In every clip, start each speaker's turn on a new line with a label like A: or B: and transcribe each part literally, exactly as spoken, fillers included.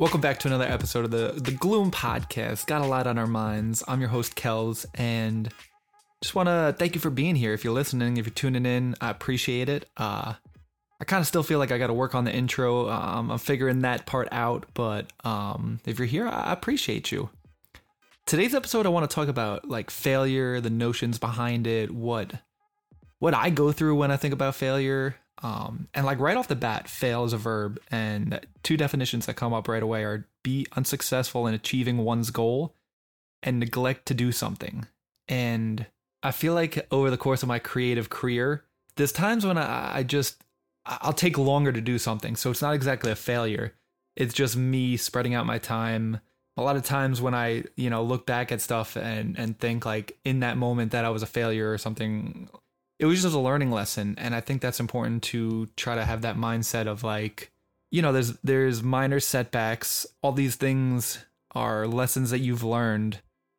A: Welcome back to another episode of the the Gloom Podcast. Got a lot on our minds. I'm your host, Kells, and just want to thank you for being here. If you're listening, if you're tuning in, I appreciate it. Uh, I kind of still feel like I got to work on the intro. Um, I'm figuring that part out, but um, if you're here, I appreciate you. Today's episode, I want to talk about like failure, the notions behind it, what what I go through when I think about failure. Um, and like right off the bat, fail is a verb, and two definitions that come up right away are be unsuccessful in achieving one's goal and neglect to do something. And I feel like over the course of my creative career, there's times when I, I just, I'll take longer to do something. So it's not exactly a failure. It's just me spreading out my time. A lot of times when I, you know, look back at stuff and, and think like in that moment that I was a failure or something, it was just a learning lesson. And I think that's important to try to have that mindset of like, you know, there's there's minor setbacks. All these things are lessons that you've learned.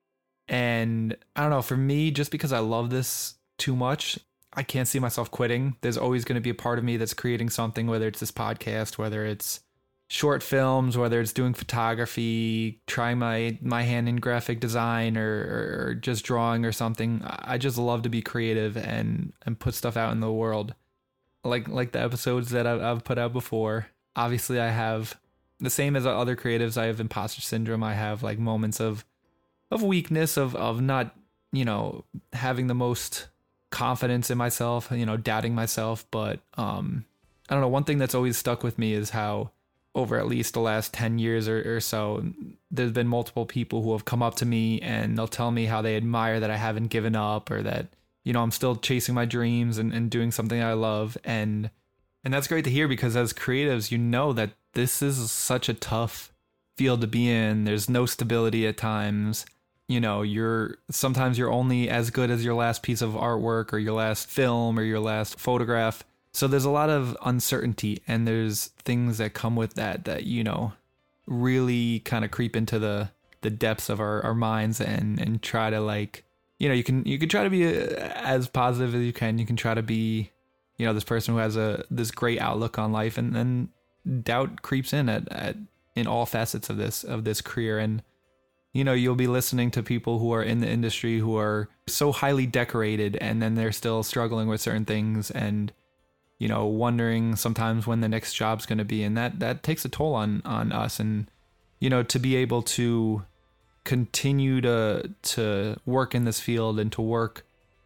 A: And I don't know, for me, just because I love this too much, I can't see myself quitting. There's always going to be a part of me that's creating something, whether it's this podcast, whether it's short films, whether it's doing photography, trying my, my hand in graphic design or, or just drawing or something. I just love to be creative and, and put stuff out in the world. Like, like the episodes that I've, I've put out before. Obviously I have the same as other creatives. I have imposter syndrome. I have like moments of, of weakness, of, of not, you know, having the most confidence in myself, you know, doubting myself. But, um, I don't know. One thing that's always stuck with me is how, over at least the last ten years or, or so, there's been multiple people who have come up to me and they'll tell me how they admire that I haven't given up or that, you know, I'm still chasing my dreams and, and doing something I love. And, and that's great to hear because as creatives, you know that this is such a tough field to be in. There's no stability at times. You know, you're sometimes you're only as good as your last piece of artwork or your last film or your last photograph. So there's a lot of uncertainty and there's things that come with that that, you know, really kind of creep into the, the depths of our, our minds and, and try to like, you know, you can you can try to be as positive as you can. You can try to be, you know, this person who has a this great outlook on life, and then doubt creeps in at, at in all facets of this of this career. And, you know, you'll be listening to people who are in the industry who are so highly decorated and then they're still struggling with certain things and, you know, wondering sometimes when the next job's going to be. And that, that takes a toll on, on us. And, you know, to be able to continue to, to work in this field and to work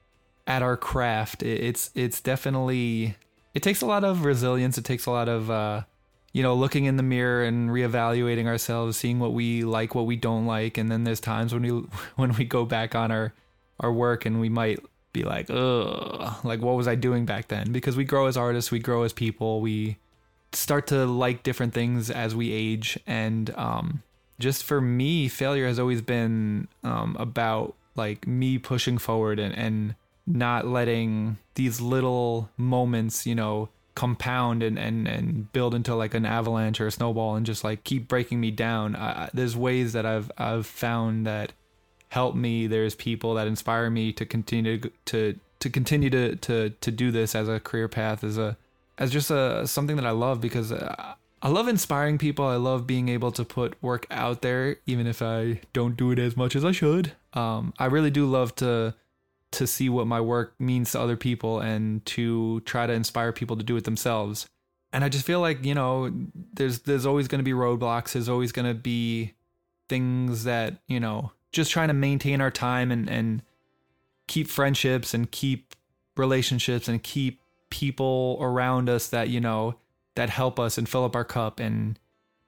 A: at our craft, it's, it's definitely, it takes a lot of resilience. It takes a lot of, uh, you know, looking in the mirror and reevaluating ourselves, seeing what we like, what we don't like. And then there's times when we, when we go back on our, our work and we might be like, ugh, like what was I doing back then? Because we grow as artists, we grow as people, we start to like different things as we age. And um, just for me, failure has always been um, about like me pushing forward and, and not letting these little moments, you know, compound and, and, and build into like an avalanche or a snowball and just like keep breaking me down. I, there's ways that I've I've found that help me. There's people that inspire me to continue to to, to continue to, to to do this as a career path, as a as just a something that I love, because I, I love inspiring people. I love being able to put work out there, even if I don't do it as much as I should. Um, I really do love to to see what my work means to other people and to try to inspire people to do it themselves. And I just feel like, you know, there's there's always going to be roadblocks. There's always going to be things that, you know, just trying to maintain our time and, and keep friendships and keep relationships and keep people around us that, you know, that help us and fill up our cup. And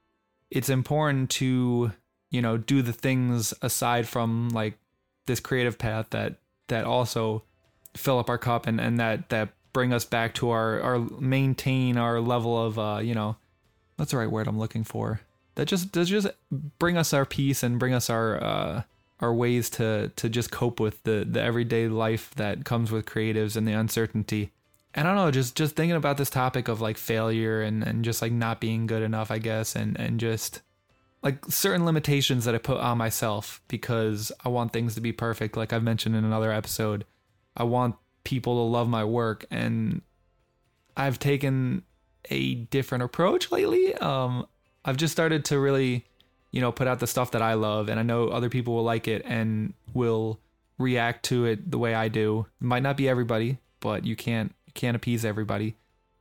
A: it's important to, you know, do the things aside from like this creative path that, that also fill up our cup and, and that, that bring us back to our, our maintain our level of, uh, you know, that's the right word I'm looking for. That just, that just bring us our peace and bring us our, uh, our ways to, to just cope with the, the everyday life that comes with creatives and the uncertainty. And I don't know, just, just thinking about this topic of like failure and, and just like not being good enough, I guess. And, and just like certain limitations that I put on myself because I want things to be perfect. Like I've mentioned in another episode, I want people to love my work, and I've taken a different approach lately. Um, I've just started to really, you know, put out the stuff that I love, and I know other people will like it and will react to it the way I do. It might not be everybody, but you can't you can't appease everybody.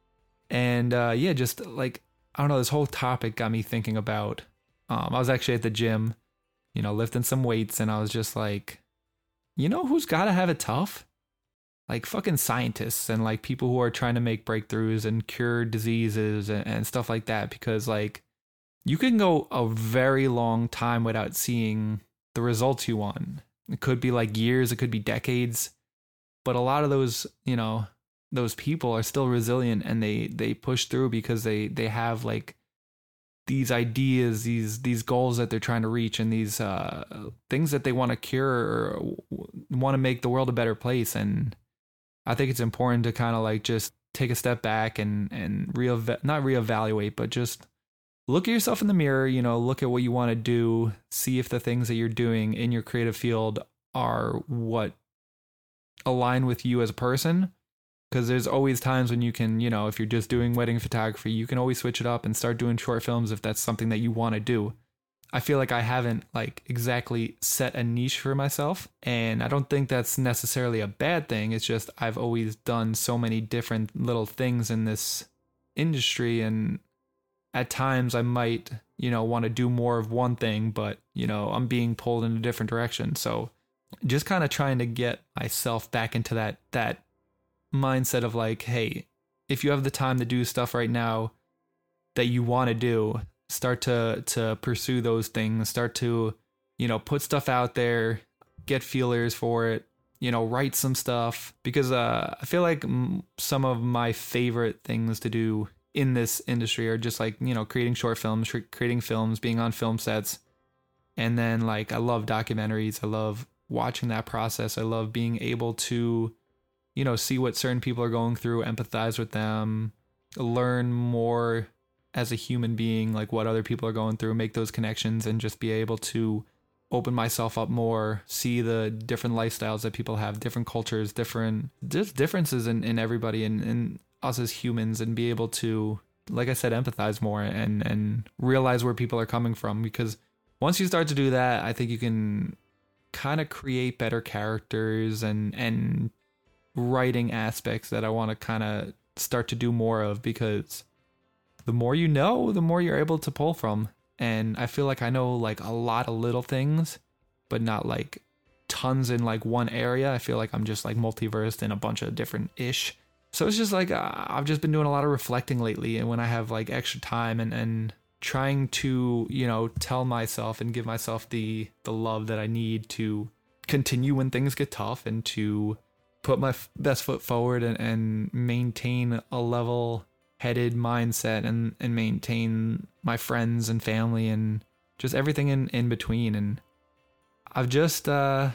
A: And uh, yeah, just like, I don't know, this whole topic got me thinking about, um, I was actually at the gym, you know, lifting some weights, and I was just like, you know who's got to have it tough? Like fucking scientists and like people who are trying to make breakthroughs and cure diseases and, and stuff like that, because like you can go a very long time without seeing the results you want. It could be like years, it could be decades, but a lot of those, you know, those people are still resilient, and they they push through because they they have like these ideas, these these goals that they're trying to reach, and these uh things that they want to cure or want to make the world a better place. And I think it's important to kind of like just take a step back and and real not reevaluate, but just look at yourself in the mirror, you know, look at what you want to do, see if the things that you're doing in your creative field are what align with you as a person. Because there's always times when you can, you know, if you're just doing wedding photography, you can always switch it up and start doing short films if that's something that you want to do. I feel like I haven't like exactly set a niche for myself, and I don't think that's necessarily a bad thing. It's just I've always done so many different little things in this industry, and at times I might, you know, want to do more of one thing, but, you know, I'm being pulled in a different direction. So just kind of trying to get myself back into that that mindset of like, hey, if you have the time to do stuff right now that you want to do, start to to pursue those things, start to, you know, put stuff out there, get feelers for it, you know, write some stuff, because uh I feel like m- some of my favorite things to do in this industry are just like, you know, creating short films, creating films, being on film sets. And then like I love documentaries, I love watching that process, I love being able to, you know, see what certain people are going through, empathize with them, learn more as a human being, like what other people are going through, make those connections, and just be able to open myself up more, see the different lifestyles that people have, different cultures, different just differences in, in everybody and, and us as humans, and be able to, like I said, empathize more and, and realize where people are coming from. Because once you start to do that, I think you can kind of create better characters and, and writing aspects that I want to kind of start to do more of, because the more you know, the more you're able to pull from. And I feel like I know like a lot of little things, but not like tons in like one area. I feel like I'm just like multiversed in a bunch of different ish. So it's just like uh, I've just been doing a lot of reflecting lately, and when I have like extra time and and trying to, you know, tell myself and give myself the the love that I need to continue when things get tough, and to put my f- best foot forward and, and maintain a level headed mindset, and, and maintain my friends and family and just everything in, in between. And I've just, uh,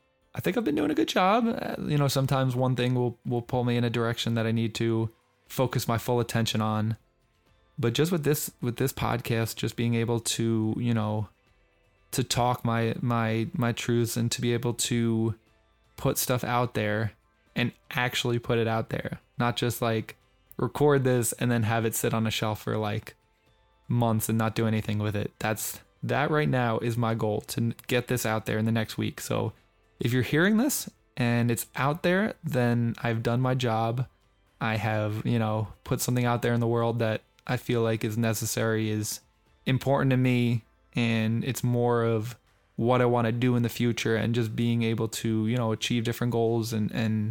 A: I think I've been doing a good job. Uh, you know, sometimes one thing will, will pull me in a direction that I need to focus my full attention on. But just with this, with this podcast, just being able to, you know, to talk my, my, my truths, and to be able to put stuff out there and actually put it out there, not just like record this and then have it sit on a shelf for like months and not do anything with it. That's that right now is my goal, to get this out there in the next week. So if you're hearing this and it's out there, then I've done my job. I have, you know, put something out there in the world that I feel like is necessary, is important to me, and it's more of what I want to do in the future, and just being able to, you know, achieve different goals. And, and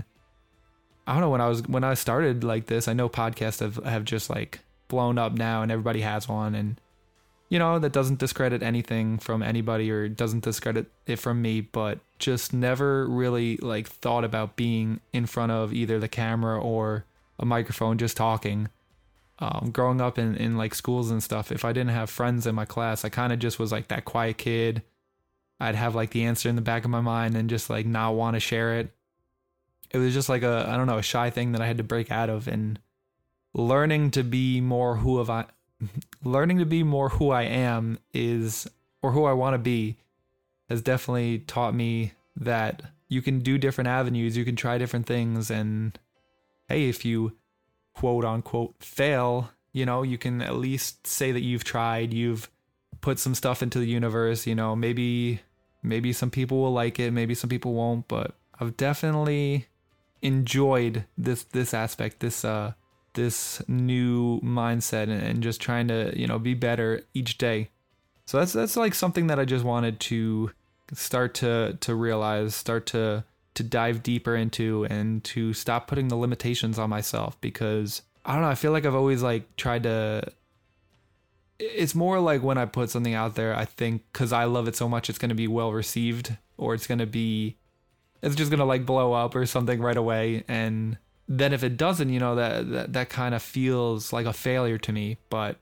A: I don't know, when I was, when I started like this, I know podcasts have, have just like blown up now, and everybody has one. And, you know, that doesn't discredit anything from anybody, or doesn't discredit it from me, but just never really like thought about being in front of either the camera or a microphone, just talking. Um, growing up in, in like schools and stuff, if I didn't have friends in my class, I kind of just was like that quiet kid. I'd have like the answer in the back of my mind and just like not want to share it. It was just like a, I don't know, a shy thing that I had to break out of. And learning to be more who of I, learning to be more who I am is, or who I want to be, has definitely taught me that you can do different avenues, you can try different things, and hey, if you quote unquote fail, You know, you can at least say that you've tried, you've put some stuff into the universe, you know, maybe maybe some people will like it, maybe some people won't, but I've definitely enjoyed this this aspect, this uh this new mindset, and, and just trying to, you know, be better each day. So that's that's like something that I just wanted to start to to realize, start to to dive deeper into, and to stop putting the limitations on myself, because I don't know, I feel like I've always like tried to, it's more like when I put something out there, I think because I love it so much, it's going to be well received, or it's going to be, it's just going to like blow up or something right away. And then if it doesn't, you know, that, that, that kind of feels like a failure to me, but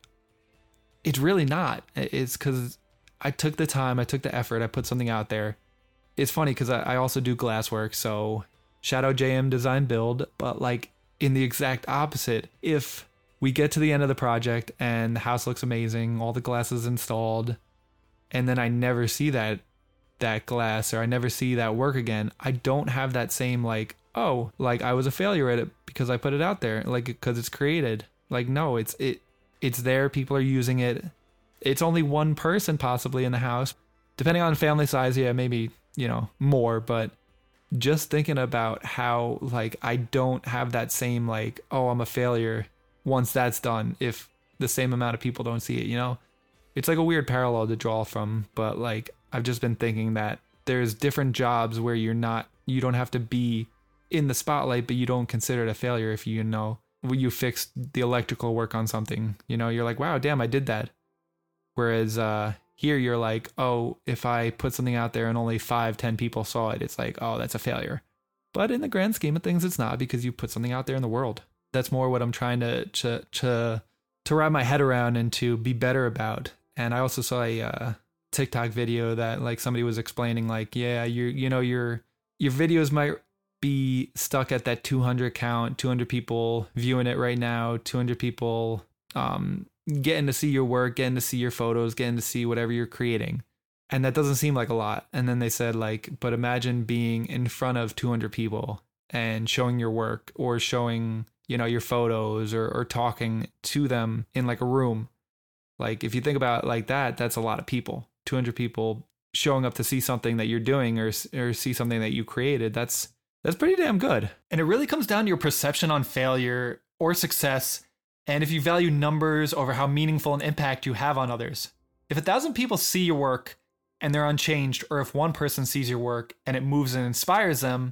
A: it's really not. It's because I took the time, I took the effort, I put something out there. It's funny because I, I also do glass work, so shout out J M Design Build, but like in the exact opposite, if we get to the end of the project and the house looks amazing, all the glass is installed, and then I never see that that glass, or I never see that work again, I don't have that same like, oh, like I was a failure at it because I put it out there, like because it's created. Like no, it's it it's there, people are using it. It's only one person possibly in the house, depending on family size, yeah, maybe, you know, more, but just thinking about how like I don't have that same like, oh, I'm a failure once that's done, if the same amount of people don't see it, you know? It's like a weird parallel to draw from, but like I've just been thinking that there's different jobs where you're not, you don't have to be in the spotlight, but you don't consider it a failure if you know when you fixed the electrical work on something, you know, you're like, wow, damn, I did that. Whereas uh here you're like, oh, if I put something out there and only five, ten people saw it, it's like, oh, that's a failure. But in the grand scheme of things, it's not, because you put something out there in the world. That's more what I'm trying to to to, to wrap my head around and to be better about. And I also saw a uh, TikTok video that like somebody was explaining like, yeah, you you know, your your videos might be stuck at that two hundred count, two hundred people viewing it right now, two hundred people um getting to see your work, getting to see your photos, getting to see whatever you're creating. And that doesn't seem like a lot. And then they said like, but imagine being in front of two hundred people and showing your work, or showing, you know, your photos, or, or talking to them in like a room. Like if you think about it like that, that's a lot of people. two hundred people showing up to see something that you're doing, or or see something that you created. That's that's pretty damn good. And it really comes down to your perception on failure or success, and if you value numbers over how meaningful an impact you have on others. If a thousand people see your work and they're unchanged, or if one person sees your work and it moves and inspires them,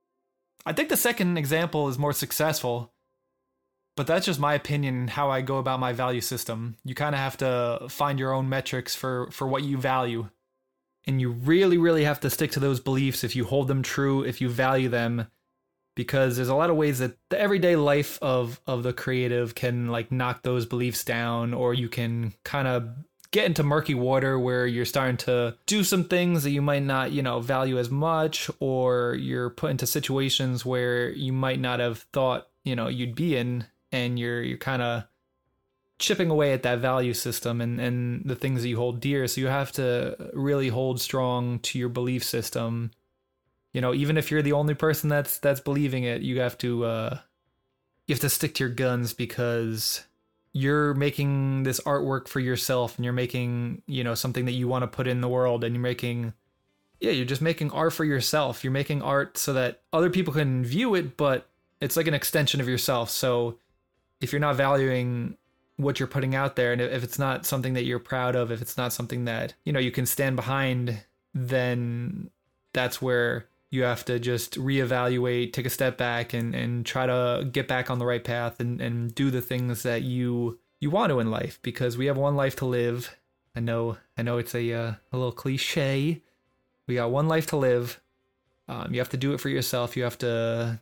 A: I think the second example is more successful. But that's just my opinion and how I go about my value system. You kind of have to find your own metrics for, for what you value. And you really, really have to stick to those beliefs if you hold them true, if you value them. Because there's a lot of ways that the everyday life of, of the creative can like knock those beliefs down, or you can kind of get into murky water where you're starting to do some things that you might not, you know, value as much, or you're put into situations where you might not have thought, you know, you'd be in, and you're you're kind of chipping away at that value system and, and the things that you hold dear. So you have to really hold strong to your belief system. You know, even if you're the only person that's that's believing it, you have to uh, you have to stick to your guns, because you're making this artwork for yourself, and you're making, you know, something that you want to put in the world, and you're making, yeah, you're just making art for yourself. You're making art so that other people can view it, but it's like an extension of yourself. So if you're not valuing what you're putting out there, and if it's not something that you're proud of, if it's not something that, you know, you can stand behind, then that's where you have to just reevaluate, take a step back, and, and try to get back on the right path, and, and do the things that you you want to in life, because we have one life to live. I know I know it's a uh, a little cliche. We got one life to live. Um, you have to do it for yourself. You have to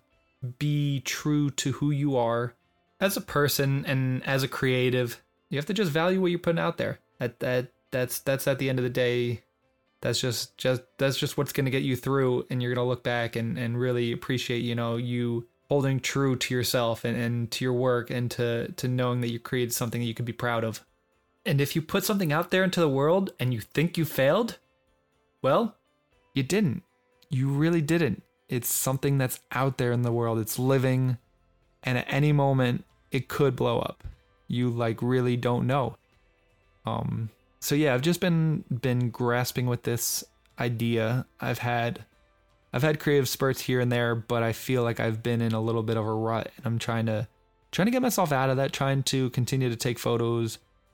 A: be true to who you are as a person and as a creative. You have to just value what you're putting out there. That that that's that's at the end of the day. That's just, just that's just what's going to get you through, and you're going to look back and, and really appreciate, you know, you holding true to yourself and, and to your work, and to, to knowing that you created something that you can be proud of. And if you put something out there into the world and you think you failed, well, you didn't. You really didn't. It's something that's out there in the world. It's living, and at any moment it could blow up. you like really don't know. Um, so yeah, I've just been been grasping with this idea. I've had I've had creative spurts here and there, but I feel like I've been in a little bit of a rut, and I'm trying to trying to get myself out of that, trying to continue to take photos,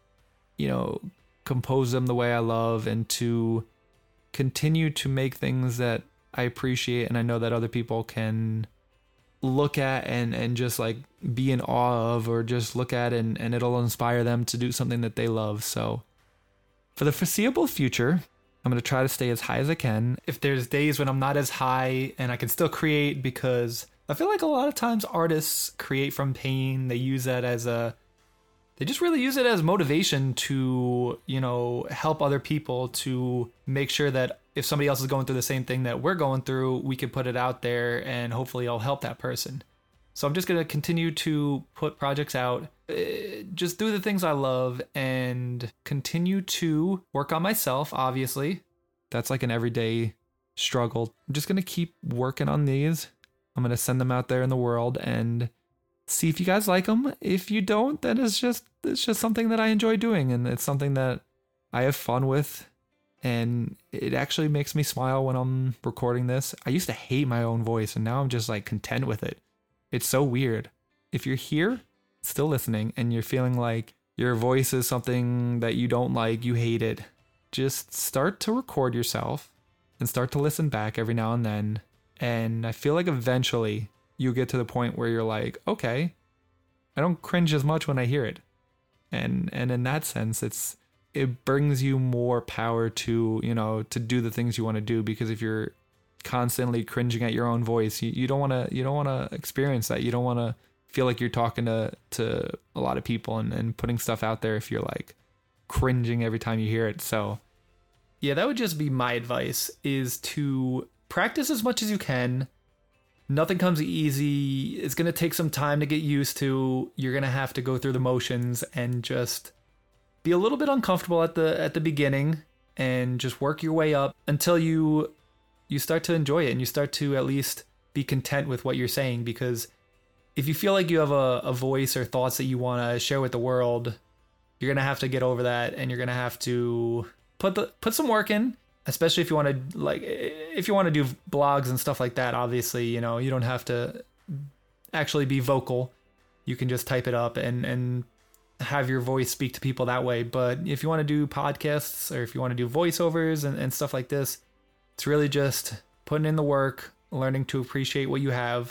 A: you know, compose them the way I love, and to continue to make things that I appreciate and I know that other people can look at and and just like be in awe of, or just look at and, and it'll inspire them to do something that they love. So for the foreseeable future, I'm going to try to stay as high as I can. If there's days when I'm not as high and I can still create, because I feel like a lot of times artists create from pain. They use that as a, they just really use it as motivation to, you know, help other people, to make sure that if somebody else is going through the same thing that we're going through, we can put it out there and hopefully it'll help that person. So I'm just going to continue to put projects out, just do the things I love, and continue to work on myself, obviously. That's like an everyday struggle. I'm just going to keep working on these. I'm going to send them out there in the world and see if you guys like them. If you don't, then it's just it's just something that I enjoy doing, and it's something that I have fun with, and it actually makes me smile when I'm recording this. I used to hate my own voice, and now I'm just like content with it. It's so weird. If you're here, still listening, and you're feeling like your voice is something that you don't like, you hate it, just start to record yourself and start to listen back every now and then. And I feel like eventually you get to the point where you're like, okay, I don't cringe as much when I hear it. And and in that sense, it's it brings you more power to, you know, to do the things you want to do, because if you're constantly cringing at your own voice, you, you don't want to you don't want to experience that. You don't want to feel like you're talking to to a lot of people and, and putting stuff out there if you're like cringing every time you hear it. So yeah, that would just be my advice, is to practice as much as you can. Nothing comes easy. It's going to take some time to get used to. You're going to have to go through the motions and just be a little bit uncomfortable at the at the beginning, and just work your way up until you you start to enjoy it and you start to at least be content with what you're saying. Because if you feel like you have a, a voice or thoughts that you want to share with the world, you're going to have to get over that, and you're going to have to put the put some work in. Especially if you want to, like, if you want to do blogs and stuff like that, obviously, you know, you don't have to actually be vocal. You can just type it up and, and have your voice speak to people that way. But if you want to do podcasts, or if you want to do voiceovers and, and stuff like this, it's really just putting in the work, learning to appreciate what you have.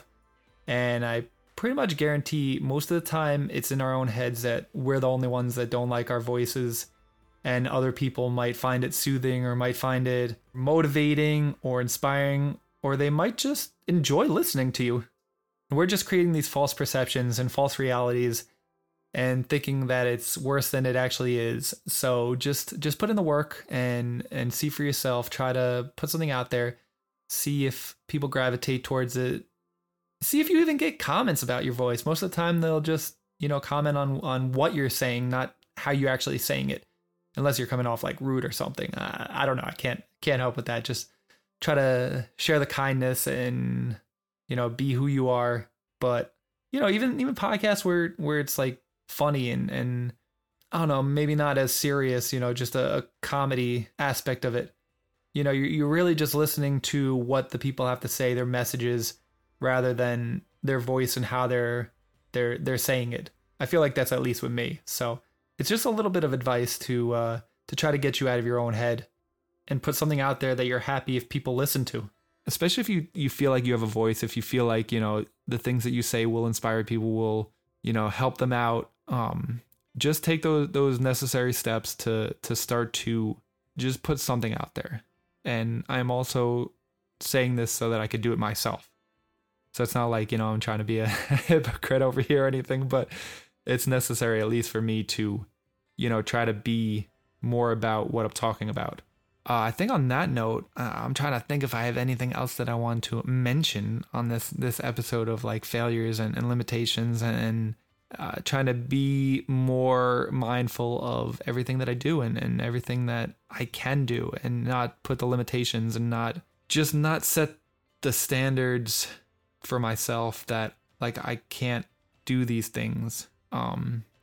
A: And I pretty much guarantee most of the time it's in our own heads that we're the only ones that don't like our voices. And other people might find it soothing, or might find it motivating or inspiring, or they might just enjoy listening to you. We're just creating these false perceptions and false realities and thinking that it's worse than it actually is. So just just put in the work and and see for yourself. Try to put something out there. See if people gravitate towards it. See if you even get comments about your voice. Most of the time they'll just, you know, comment on on what you're saying, not how you're actually saying it. Unless you're coming off like rude or something. Uh, I don't know. I can't can't help with that. Just try to share the kindness and, you know, be who you are. But, you know, even even podcasts where where it's like funny and, and I don't know, maybe not as serious, you know, just a, a comedy aspect of it. You know, you're, you're really just listening to what the people have to say, their messages, rather than their voice and how they're they're they're saying it. I feel like that's at least with me. So it's just a little bit of advice to uh, to try to get you out of your own head and put something out there that you're happy if people listen to. Especially if you, you feel like you have a voice, if you feel like, you know, the things that you say will inspire people, will, you know, help them out. Um, just take those those necessary steps to to start to just put something out there. And I'm also saying this so that I could do it myself. So it's not like, you know, I'm trying to be a hypocrite over here or anything, but it's necessary, at least for me, to, you know, try to be more about what I'm talking about. Uh, I think on that note, uh, I'm trying to think if I have anything else that I want to mention on this this episode of like failures and, and limitations, and, and uh, trying to be more mindful of everything that I do and, and everything that I can do, and not put the limitations, and not just not set the standards for myself that like I can't do these things. Um,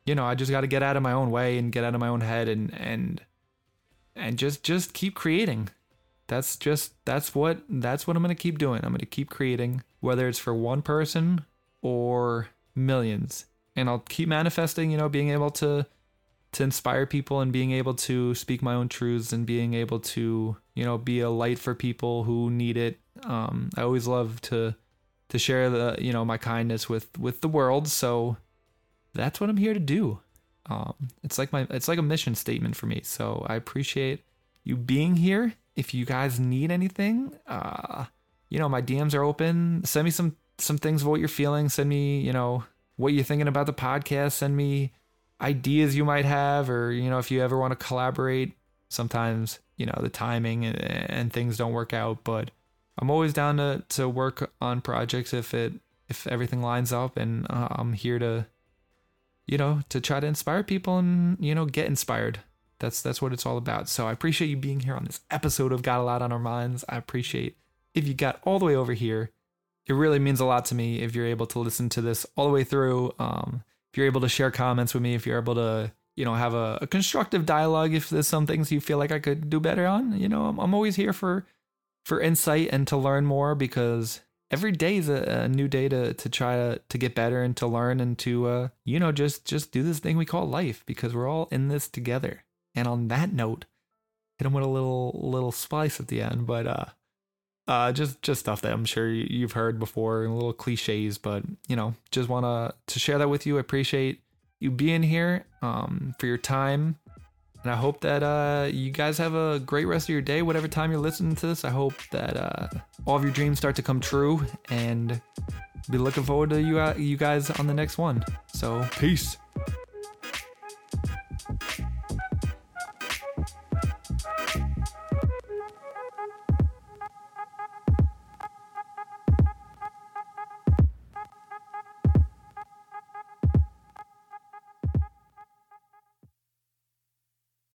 A: you know, I just got to get out of my own way and get out of my own head and and and just just keep creating. That's just that's what that's what I'm going to keep doing. I'm going to keep creating, whether it's for one person or millions. And I'll keep manifesting, you know, being able to to inspire people and being able to speak my own truths and being able to, you know, be a light for people who need it. Um, I always love to to share the, you know, my kindness with with the world. So that's what I'm here to do. Um, it's like my it's like a mission statement for me. So I appreciate you being here. If you guys need anything, uh, you know, my D Ms are open. Send me some some things of what you're feeling. Send me, you know, what you're thinking about the podcast. Send me ideas you might have, or, you know, if you ever want to collaborate. Sometimes, you know, the timing and, and things don't work out, but I'm always down to, to work on projects if it if everything lines up, and uh, I'm here to, you know, to try to inspire people and, you know, get inspired. That's that's what it's all about. So I appreciate you being here on this episode of Got a Lot on Our Minds. I appreciate if you got all the way over here. It really means a lot to me if you're able to listen to this all the way through. Um, if you're able to share comments with me, if you're able to, you know, have a, a constructive dialogue, if there's some things you feel like I could do better on, you know, I'm, I'm always here for for insight and to learn more, because every day is a, a new day to to try to, to get better and to learn and to, uh, you know, just just do this thing we call life, because we're all in this together. And on that note, hit them with a little little spice at the end, but uh, uh, just just stuff that I'm sure you've heard before, little cliches, but, you know, just want to to share that with you. I appreciate you being here, um, for your time, and I hope that uh, you guys have a great rest of your day, whatever time you're listening to this. I hope that uh, all of your dreams start to come true, and be looking forward to you uh, you guys on the next one. So, peace.